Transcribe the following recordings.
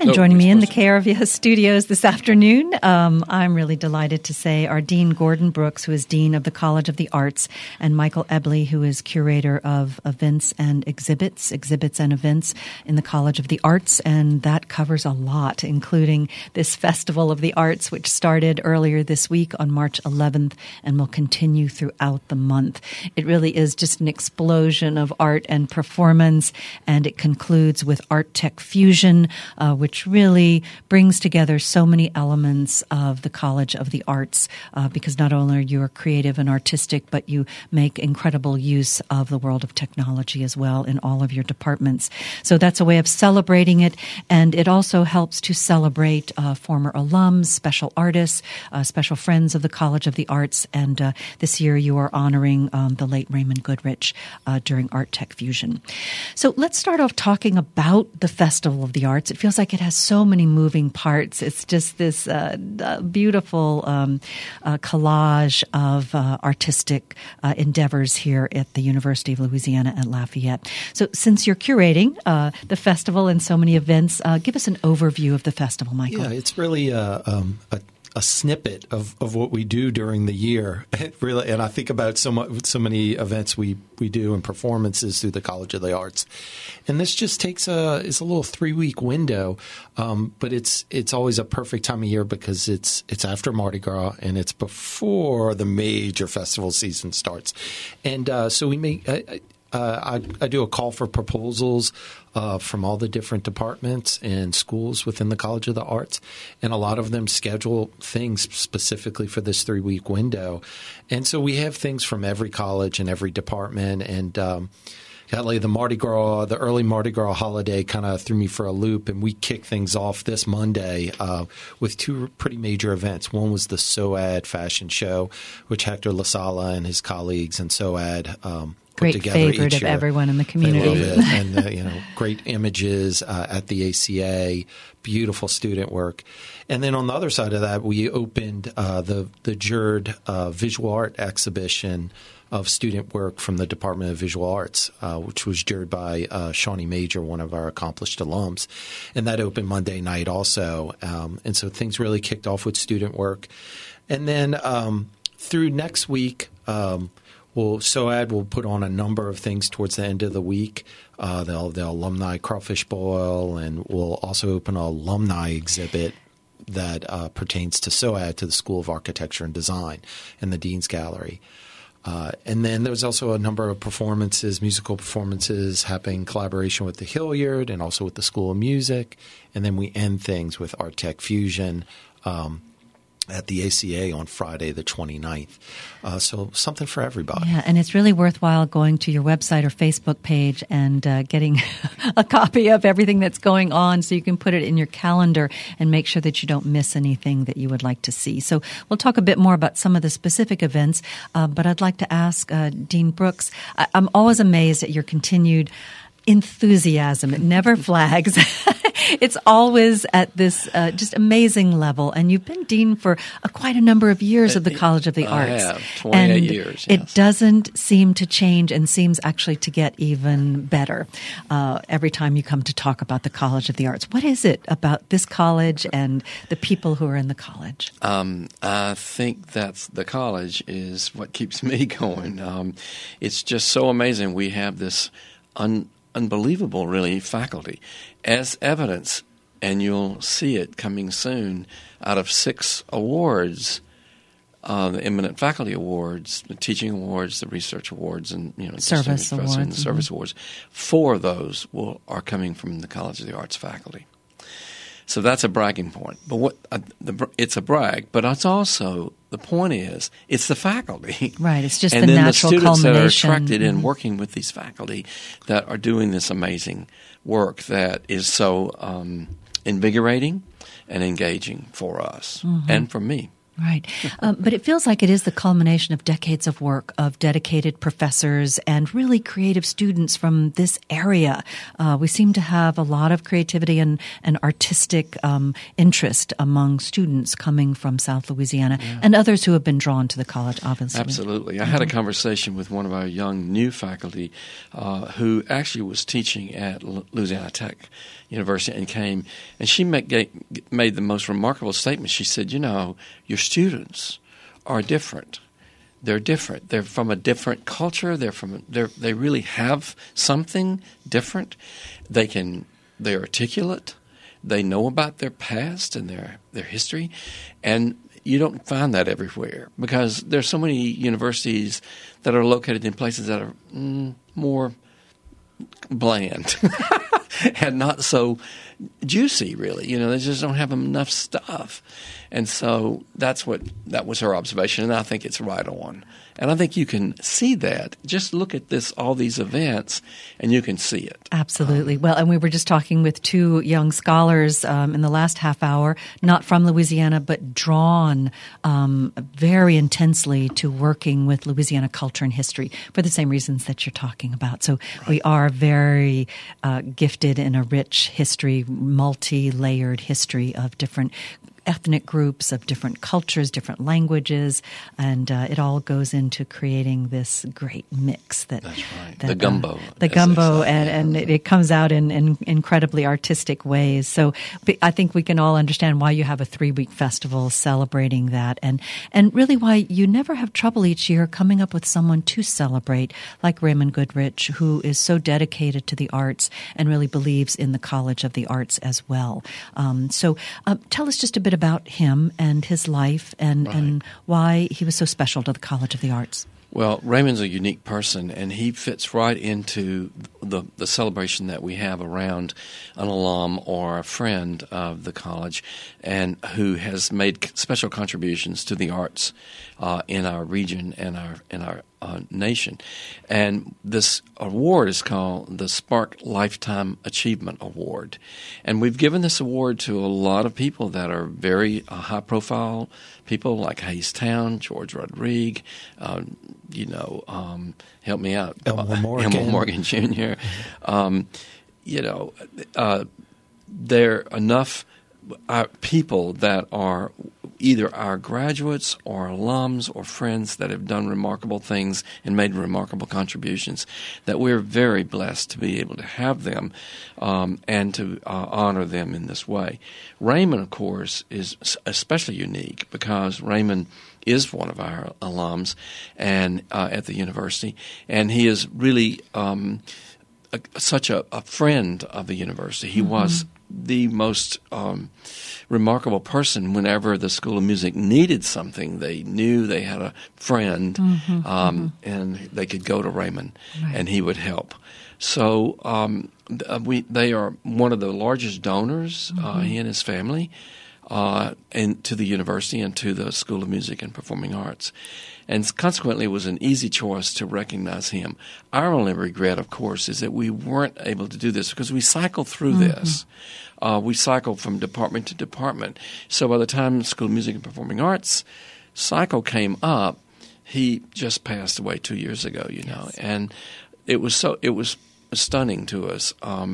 And joining me in the KRVS studios this afternoon, I'm really delighted to say our Dean Gordon Brooks, who is Dean of the College of the Arts, and Michael Ebley, who is Curator of Events and Exhibits and Events in the College of the Arts. And that covers a lot, including this Festival of the Arts, which started earlier this week on March 11th and will continue throughout the month. It really is just an explosion of art and performance, and it concludes with Art Tech Fusion, which really brings together so many elements of the College of the Arts, because not only are you creative and artistic, but you make incredible use of the world of technology as well in all of your departments. So that's a way of celebrating it, and it also helps to celebrate former alums, special artists, special friends of the College of the Arts, and this year you are honoring the late Raymond Goodrich during Art Tech Fusion. So let's start off talking about the Festival of the Arts. It feels like it has so many moving parts. It's just this beautiful collage of artistic endeavors here at the University of Louisiana at Lafayette. So since you're curating the festival and so many events, give us an overview of the festival, Michael. Yeah, it's really a snippet of what we do during the year. Really, and I think about so many events we do and performances through the College of the Arts. And this just takes it's a little 3-week window, but it's always a perfect time of year because it's after Mardi Gras and it's before the major festival season starts. And so we make I do a call for proposals from all the different departments and schools within the College of the Arts, and a lot of them schedule things specifically for this 3-week window. And so we have things from every college and every department, and golly, the early Mardi Gras holiday kind of threw me for a loop, and we kicked things off this Monday with 2 pretty major events. One was the SOAD fashion show, which Hector LaSala and his colleagues in SOAD great favorite of everyone in the community. They love it. And great images at the ACA, beautiful student work. And then on the other side of that, we opened the JURD visual art exhibition of student work from the Department of Visual Arts, which was judged by Shawnee Major, one of our accomplished alums. And that opened Monday night also. And so things really kicked off with student work. And then through next week, SOAD will put on a number of things towards the end of the week. The alumni crawfish boil, and we'll also open an alumni exhibit that pertains to SOAD, to the School of Architecture and Design, in the Dean's Gallery. And then there's also a number of performances, musical performances happening in collaboration with the Hilliard and also with the School of Music. And then we end things with Art Tech Fusion at the ACA on Friday the 29th. So something for everybody. Yeah, and it's really worthwhile going to your website or Facebook page and getting a copy of everything that's going on so you can put it in your calendar and make sure that you don't miss anything that you would like to see. So we'll talk a bit more about some of the specific events, but I'd like to ask Dean Brooks, I'm always amazed at your continued enthusiasm. It never flags. It's always at this just amazing level. And you've been dean for quite a number of years of the College of the Arts. I have, 28 years. Yes. It doesn't seem to change and seems actually to get even better every time you come to talk about the College of the Arts. What is it about this college and the people who are in the college? I think that's the college is what keeps me going. It's just so amazing. We have this unbelievable, really, faculty. As evidence, and you'll see it coming soon, out of 6 awards, the Eminent Faculty Awards, the Teaching Awards, the Research Awards, and Service Awards, and the Service Awards, 4 of those are coming from the College of the Arts faculty. So that's a bragging point. But it's a brag, but it's also, the point is, it's the faculty. Right, it's just and the then natural the students culmination. that are attracted in working with these faculty that are doing this amazing work that is so invigorating and engaging for us and for me. Right. But it feels like it is the culmination of decades of work of dedicated professors and really creative students from this area. We seem to have a lot of creativity and artistic interest among students coming from South Louisiana and others who have been drawn to the college, obviously. Absolutely. I had a conversation with one of our young new faculty who actually was teaching at Louisiana Tech University and came, and she made the most remarkable statement. She said, your students are different. They're different. They're from a different culture. They really have something different. They're articulate. They know about their past and their history, and you don't find that everywhere because there's so many universities that are located in places that are more bland and not so juicy, really. They just don't have enough stuff. And so that was her observation, and I think it's right on. And I think you can see that. Just look at all these events, and you can see it. Absolutely. Well, and we were just talking with two young scholars in the last half hour, not from Louisiana, but drawn very intensely to working with Louisiana culture and history for the same reasons that you're talking about. So we are very gifted in a rich history, multi-layered history of different ethnic groups, of different cultures, different languages, and it all goes into creating this great mix. That's right. The gumbo. And it comes out in incredibly artistic ways. So I think we can all understand why you have a 3-week festival celebrating that, and really why you never have trouble each year coming up with someone to celebrate, like Raymond Goodrich, who is so dedicated to the arts and really believes in the College of the Arts as well. So tell us just a bit about him and his life and why he was so special to the College of the Arts. Well, Raymond's a unique person, and he fits right into the celebration that we have around an alum or a friend of the college, and who has made special contributions to the arts in our region and our nation. And this award is called the Spark Lifetime Achievement Award. And we've given this award to a lot of people that are very high-profile people like Hayes Town, George Rodrigue, help me out, Elmore Morgan Jr. There are enough people that are either our graduates or alums or friends that have done remarkable things and made remarkable contributions that we're very blessed to be able to have them and to honor them in this way. Raymond, of course, is especially unique because Raymond is one of our alums and at the university, and he is really such a friend of the university. He was the most remarkable person. Whenever the School of Music needed something, they knew they had a friend, and they could go to Raymond, and he would help. So they are one of the largest donors, he and his family, and to the university and to the School of Music and Performing Arts. And consequently, it was an easy choice to recognize him. Our only regret, of course, is that we weren't able to do this because we cycled through this. We cycled from department to department. So by the time the School of Music and Performing Arts cycle came up, he just passed away 2 years ago, and it was stunning to us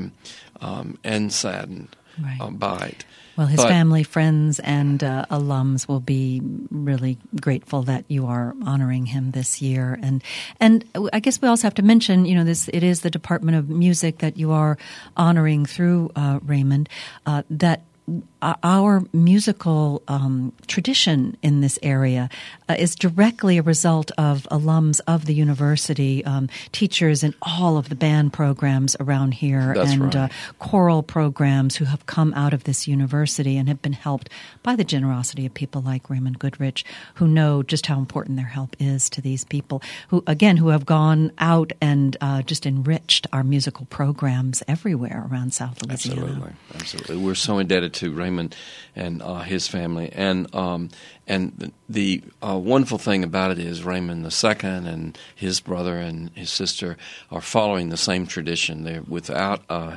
and saddened by it. Well, his family, friends, and alums will be really grateful that you are honoring him this year. And I guess we also have to mention, it is the Department of Music that you are honoring through Raymond, that our musical tradition in this area is directly a result of alums of the university, teachers in all of the band programs around here, choral programs who have come out of this university and have been helped by the generosity of people like Raymond Goodrich, who know just how important their help is to these people, who have gone out and just enriched our musical programs everywhere around South Louisiana. Absolutely. We're so indebted to Raymond and his family. And the wonderful thing about it is Raymond II and his brother and his sister are following the same tradition. They're without a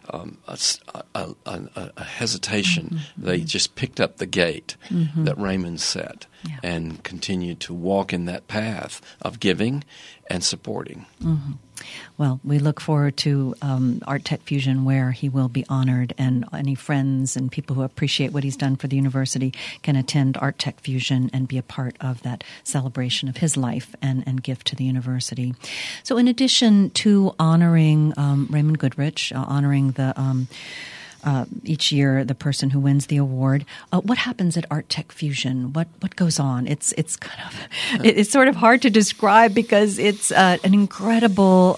hesitation. They just picked up the gate that Raymond set and continued to walk in that path of giving and supporting. Well, we look forward to Art Tech Fusion, where he will be honored, and any friends and people who appreciate what he's done for the university can attend Art Tech Fusion and be a part of that celebration of his life and gift to the university. So in addition to honoring Raymond Goodrich, honoring the each year the person who wins the award, what happens at Art Tech Fusion? What goes on? It's kind of it's sort of hard to describe because it's an incredible.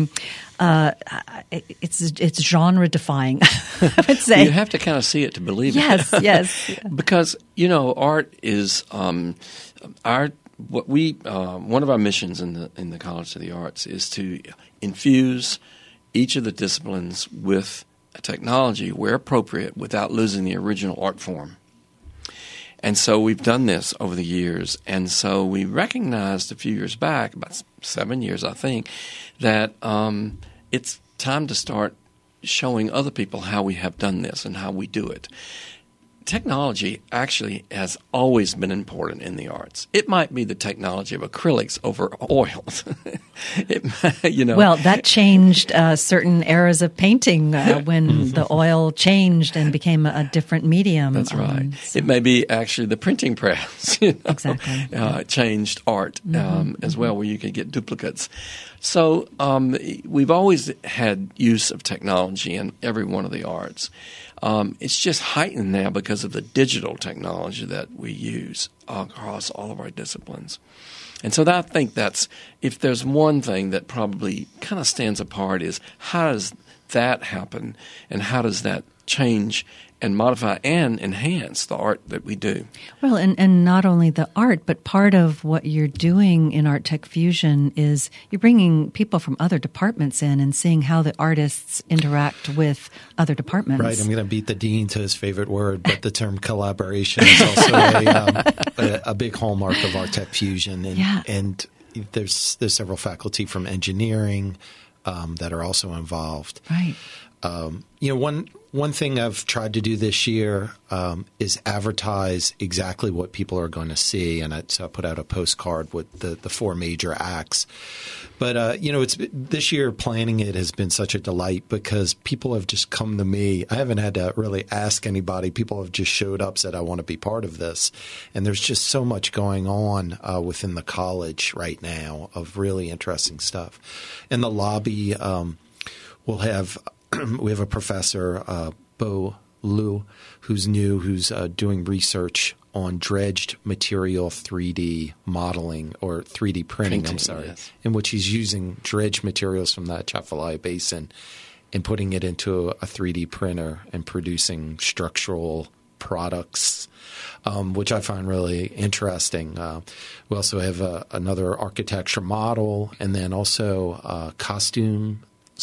It's genre defying, I would say. You have to kind of see it to believe it. Yes. Because art is one of our missions in the College of the Arts is to infuse each of the disciplines with technology where appropriate without losing the original art form. And so we've done this over the years. And so we recognized a few years back, about 7 years I think, that it's time to start showing other people how we have done this and how we do it. Technology actually has always been important in the arts. It might be the technology of acrylics over oils. Well, that changed certain eras of painting when the oil changed and became a different medium. That's right. It may be actually the printing press. Exactly. Changed art as well, where you could get duplicates. So we've always had use of technology in every one of the arts. It's just heightened now because of the digital technology that we use across all of our disciplines. And so I think that's, if there's one thing that probably kind of stands apart, is how does that happen and how does that change and modify and enhance the art that we do. Well, and not only the art, but part of what you're doing in Art Tech Fusion is you're bringing people from other departments in and seeing how the artists interact with other departments. Right. I'm going to beat the dean to his favorite word, but the term collaboration is also a big hallmark of Art Tech Fusion. And there's several faculty from engineering that are also involved. Right. One thing I've tried to do this year is advertise exactly what people are going to see, and so I put out a postcard with the four major acts. But it's this year planning it has been such a delight because people have just come to me. I haven't had to really ask anybody. People have just showed up, said, "I want to be part of this," and there's just so much going on within the college right now of really interesting stuff. In the lobby, we'll have. We have a professor, Bo Liu, who's doing research on dredged material 3D modeling or 3D printing, yes. In which he's using dredged materials from the Atchafalaya Basin and putting it into a 3D printer and producing structural products, which I find really interesting. We also have another architecture model and then also costumes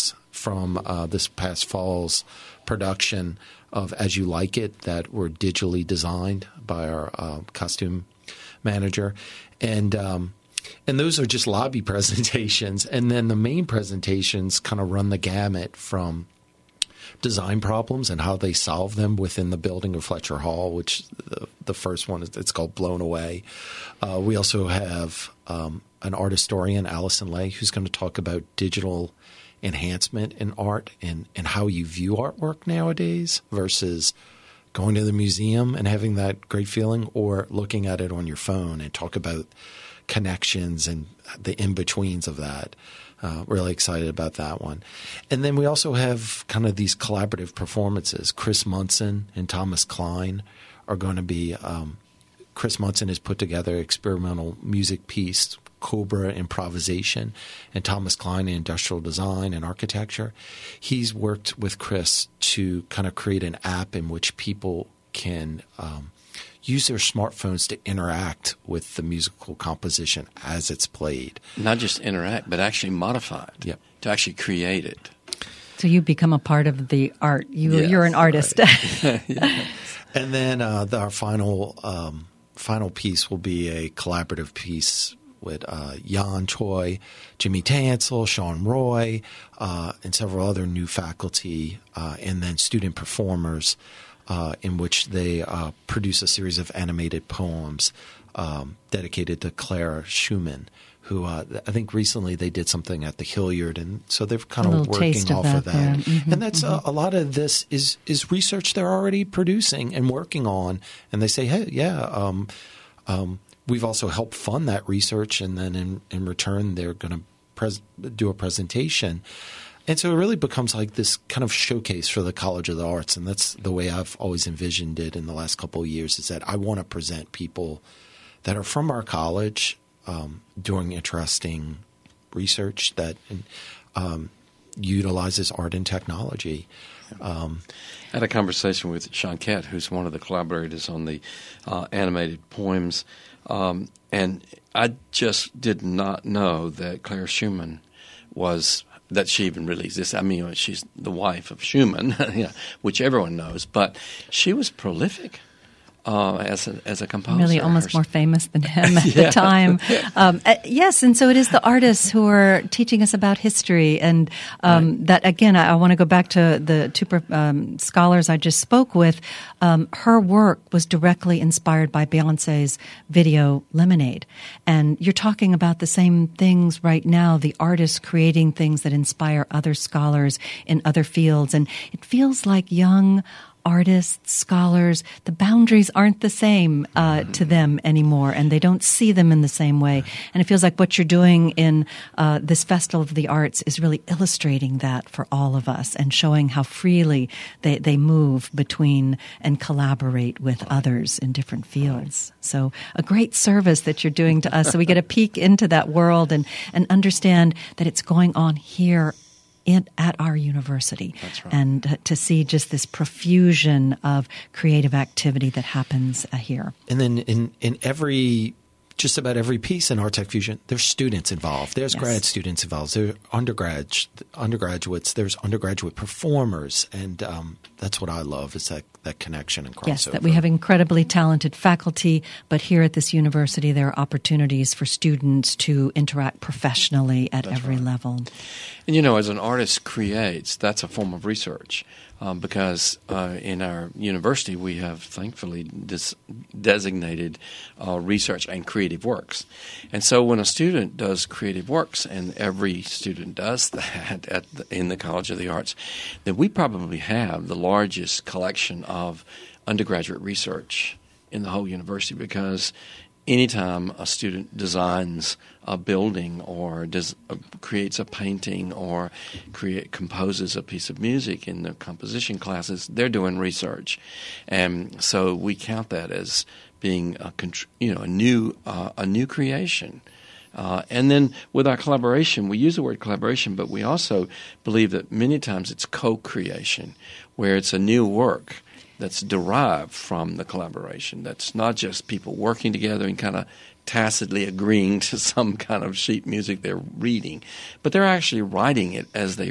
from this past fall's production of As You Like It that were digitally designed by our costume manager. And those are just lobby presentations. And then the main presentations kind of run the gamut from design problems and how they solve them within the building of Fletcher Hall, which the first one, it's called Blown Away. We also have an art historian, Allison Lay, who's going to talk about digital enhancement in art and how you view artwork nowadays versus going to the museum and having that great feeling or looking at it on your phone, and talk about connections and the in-betweens of that. Really excited about that one. And then we also have kind of these collaborative performances. Chris Munson and Thomas Klein are going to be Chris Munson has put together an experimental music piece, Cobra Improvisation, and Thomas Klein in industrial design and architecture. He's worked with Chris to kind of create an app in which people can use their smartphones to interact with the musical composition as it's played. Not just interact, but actually modify it, Yep. to actually create it. So you become a part of the art. You're an artist. Right. Yeah. And then our final piece will be a collaborative piece with Jan Choi, Jimmy Tansel, Sean Roy, and several other new faculty, and then student performers, in which they produce a series of animated poems dedicated to Clara Schumann, who I think recently they did something at the Hilliard, and so they're kind of working off of that. Mm-hmm, and that's a lot of this is research they're already producing and working on, and they say, hey, yeah, we've also helped fund that research, and then in return they're going to do a presentation. And so it really becomes like this kind of showcase for the College of the Arts, and that's the way I've always envisioned it in the last couple of years, is that I want to present people that are from our college doing interesting research that utilizes art and technology. I had a conversation with Sean Kett, who's one of the collaborators on the animated poems, and I just did not know that Clara Schumann that she even really exists. I mean, she's the wife of Schumann, which everyone knows, but she was prolific. As a composer. Really almost more famous than him at the time. Yes, and so it is the artists who are teaching us about history. And that, again, I want to go back to the two scholars I just spoke with. Her work was directly inspired by Beyonce's video Lemonade. And you're talking about the same things right now, the artists creating things that inspire other scholars in other fields. And it feels like young artists, scholars, the boundaries aren't the same to them anymore, and they don't see them in the same way. And it feels like what you're doing in this Festival of the Arts is really illustrating that for all of us and showing how freely they move between and collaborate with others in different fields. So a great service that you're doing to us, so we get a peek into that world and understand that it's going on here at our university. That's right. And to see just this profusion of creative activity that happens here. And then in just about every piece in Art Tech Fusion, there's students involved. There's grad students involved. There's undergraduates. There's undergraduate performers. And that's what I love, is that connection and crossover. Yes, that we have incredibly talented faculty, but here at this university there are opportunities for students to interact professionally at every level. And as an artist creates, that's a form of research. Because in our university we have thankfully designated research and creative works. And so when a student does creative works, and every student does that in the College of the Arts, then we probably have the largest collection of undergraduate research in the whole university, because anytime a student designs a building or creates a painting or composes a piece of music in the composition classes, they're doing research, and so we count that as being a new creation. And then with our collaboration, we use the word collaboration, but we also believe that many times it's co-creation, where it's a new work that's derived from the collaboration. That's not just people working together and kind of tacitly agreeing to some kind of sheet music they're reading, but they're actually writing it as they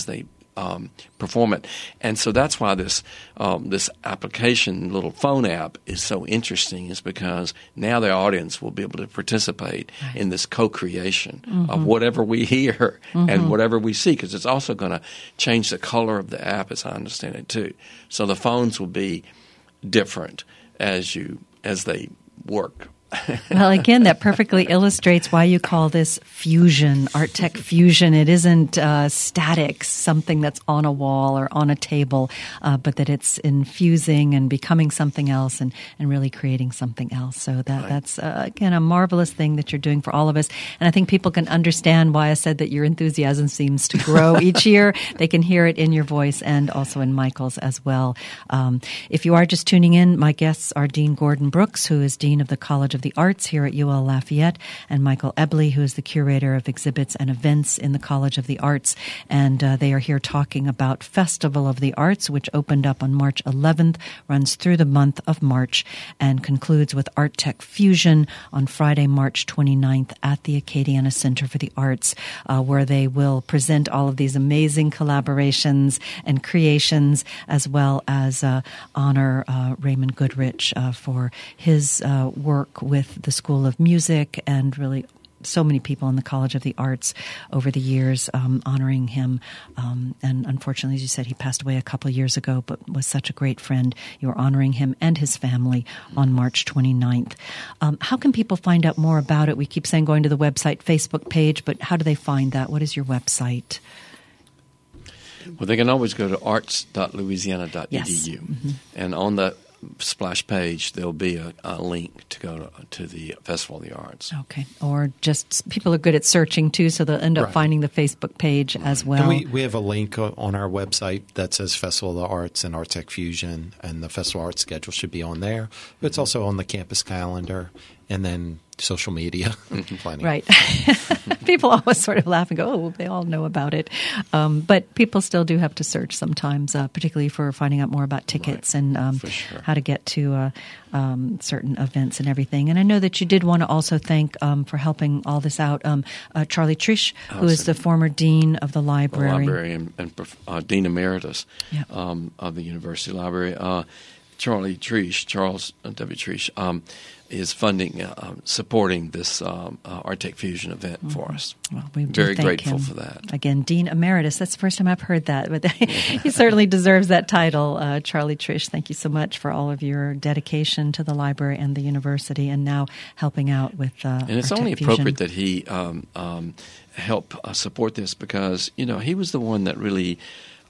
perform it. And so that's why this application, little phone app, is so interesting, is because now the audience will be able to participate in this co-creation of whatever we hear and whatever we see, because it's also going to change the color of the app, as I understand it, too. So the phones will be different as they work. Well, again, that perfectly illustrates why you call this fusion, Art Tech Fusion. It isn't static, something that's on a wall or on a table, but that it's infusing and becoming something else and really creating something else. So that's, again, a marvelous thing that you're doing for all of us. And I think people can understand why I said that your enthusiasm seems to grow each year. They can hear it in your voice and also in Michael's as well. If you are just tuning in, my guests are Dean Gordon Brooks, who is Dean of the College of of the Arts here at UL Lafayette, and Michael Ebley, who is the curator of exhibits and events in the College of the Arts. And they are here talking about Festival of the Arts, which opened up on March 11th, runs through the month of March, and concludes with Art Tech Fusion on Friday, March 29th at the Acadiana Center for the Arts, where they will present all of these amazing collaborations and creations, as well as honor Raymond Goodrich for his work with the School of Music, and really so many people in the College of the Arts over the years honoring him. And unfortunately, as you said, he passed away a couple years ago, but was such a great friend. You are honoring him and his family on March 29th. How can people find out more about it? We keep saying going to the website, Facebook page, but how do they find that? What is your website? Well, they can always go to arts.louisiana.edu. Yes. Mm-hmm. And on the splash page, there'll be a link to go to the Festival of the Arts. Okay. Or just people are good at searching, too, so they'll end up finding the Facebook page as well. And we have a link on our website that says Festival of the Arts and Art Tech Fusion, and the Festival of Arts schedule should be on there. But it's also on the campus calendar, and then social media. Right. People always sort of laugh and go, oh, they all know about it. But people still do have to search sometimes, particularly for finding out more about tickets and how to get to certain events and everything. And I know that you did want to also thank, for helping all this out, Charlie Triche, who is the former dean of the library. And Dean Emeritus of the University Library. Charles W. Triche, is funding, supporting this Art Tech Fusion event for us. Well, we very grateful for that. Again, Dean Emeritus. That's the first time I've heard that, but he certainly deserves that title. Charlie Triche, thank you so much for all of your dedication to the library and the university, and now helping out with and it's Art only Tech Fusion. appropriate that he help support this, because he was the one that really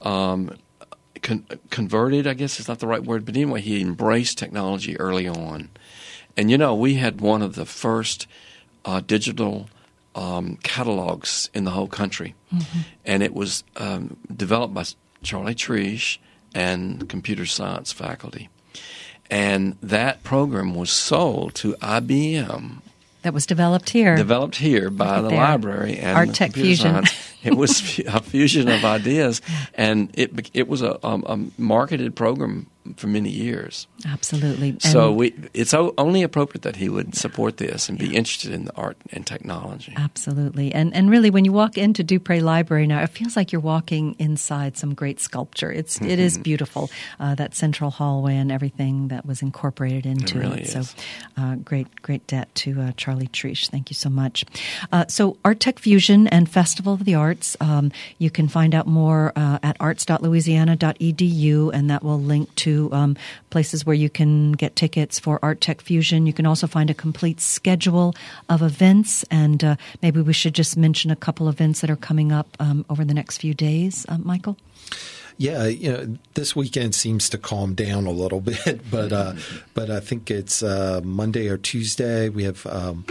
converted, I guess is not the right word, but anyway, he embraced technology early on. And, we had one of the first digital catalogs in the whole country. Mm-hmm. And it was developed by Charlie Triche and computer science faculty. And that program was sold to IBM. That was developed here. Developed here by the library and Art Tech Fusion. Science. It was a fusion of ideas, and it was a marketed program for many years. Absolutely. So it's only appropriate that he would support this and be interested in the art and technology. Absolutely. And really, when you walk into Dupree Library now, it feels like you're walking inside some great sculpture. It is beautiful, that central hallway and everything that was incorporated into it. Really is. So great debt to Charlie Triche. Thank you so much. So Art Tech Fusion and Festival of the Arts, you can find out more at arts.louisiana.edu, and that will link to places where you can get tickets for Art Tech Fusion. You can also find a complete schedule of events, and maybe we should just mention a couple events that are coming up over the next few days. Michael? Yeah, this weekend seems to calm down a little bit, but I think it's Monday or Tuesday. We have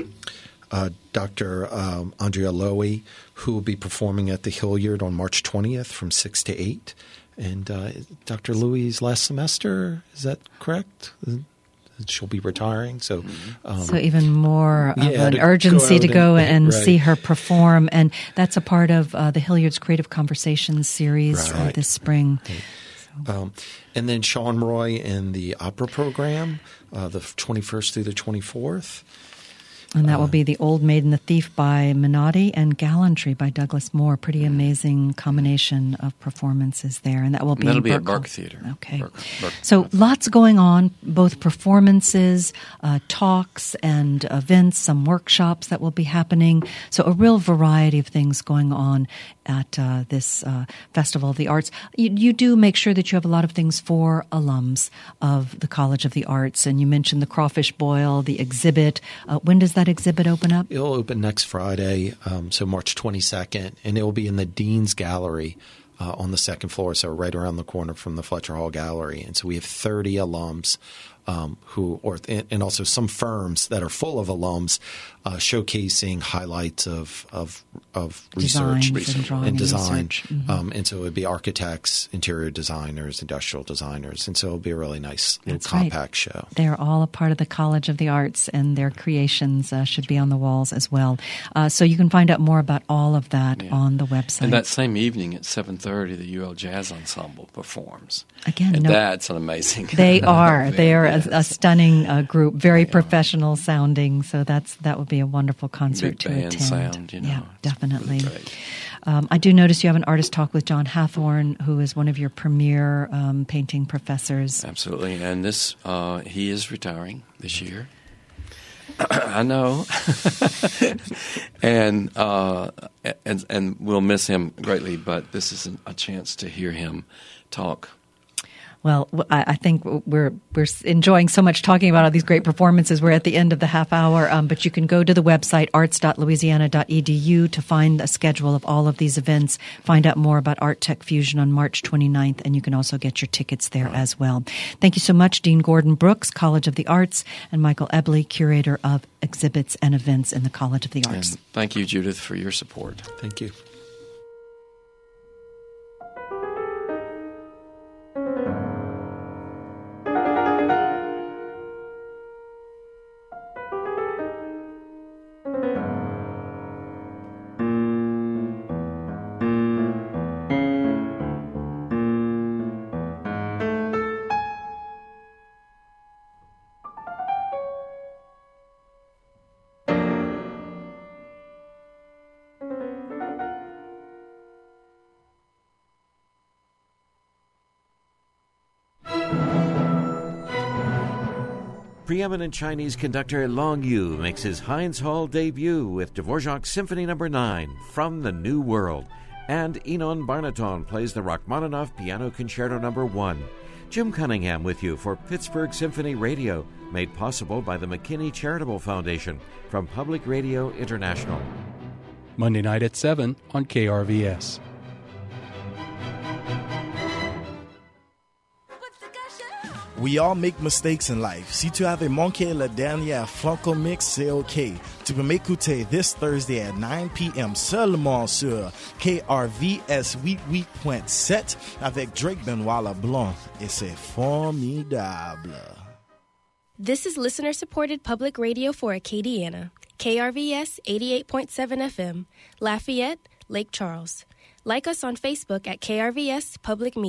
Dr. Andrea Lowy, who will be performing at the Hilliard on March 20th from 6 to 8. And Dr. Louie's last semester, is that correct? She'll be retiring, so even more of an urgency to go and see her perform, and that's a part of the Hilliard's Creative Conversations series this spring. Right. And then Sean Roy and the opera program, the 21st through the 24th. And that will be The Old Maid and the Thief by Menotti and Gallantry by Douglas Moore. Pretty amazing combination of performances there. And that will be at Burke Theater. Okay. So lots going on, both performances, talks and events, some workshops that will be happening. So a real variety of things going on at this Festival of the Arts. You do make sure that you have a lot of things for alums of the College of the Arts. And you mentioned the crawfish boil, the exhibit. When does that exhibit open up? It'll open next Friday, so March 22nd, and it will be in the Dean's Gallery on the second floor, so right around the corner from the Fletcher Hall Gallery. And so we have 30 alums and also some firms that are full of alums showcasing highlights of research and design. Mm-hmm. And so it would be architects, interior designers, industrial designers. And so it'll be a really nice little compact show. They're all a part of the College of the Arts, and their creations should be on the walls as well. So you can find out more about all of that on the website. And that same evening at 7:30, the UL Jazz Ensemble performs. Again, that's an amazing. They are. They are a stunning group, very professional sounding. So that would be a wonderful concert to attend. Sound, yeah, definitely. I do notice you have an artist talk with John Hathorne, who is one of your premier painting professors. Absolutely, and he is retiring this year. I know, and we'll miss him greatly. But this is a chance to hear him talk. Well, I think we're enjoying so much talking about all these great performances. We're at the end of the half hour, but you can go to the website arts.louisiana.edu to find a schedule of all of these events, find out more about Art Tech Fusion on March 29th, and you can also get your tickets there as well. Thank you so much, Dean Gordon Brooks, College of the Arts, and Michael Ebley, Curator of Exhibits and Events in the College of the Arts. And thank you, Judith, for your support. Thank you. Preeminent Chinese conductor Long Yu makes his Heinz Hall debut with Dvorak's Symphony No. 9, From the New World. And Enon Barnaton plays the Rachmaninoff Piano Concerto No. 1. Jim Cunningham with you for Pittsburgh Symphony Radio, made possible by the McKinney Charitable Foundation from Public Radio International. Monday night at 7 on KRVS. We all make mistakes in life. Si tu avais manqué la dernière Franco Mix, c'est OK. Tu peux m'écouter this Thursday at 9 p.m. seulement sur KRVS 88.7 avec Drake Benoit LeBlanc. Et c'est formidable. This is listener-supported public radio for Acadiana. KRVS 88.7 FM, Lafayette, Lake Charles. Like us on Facebook at KRVS Public Media.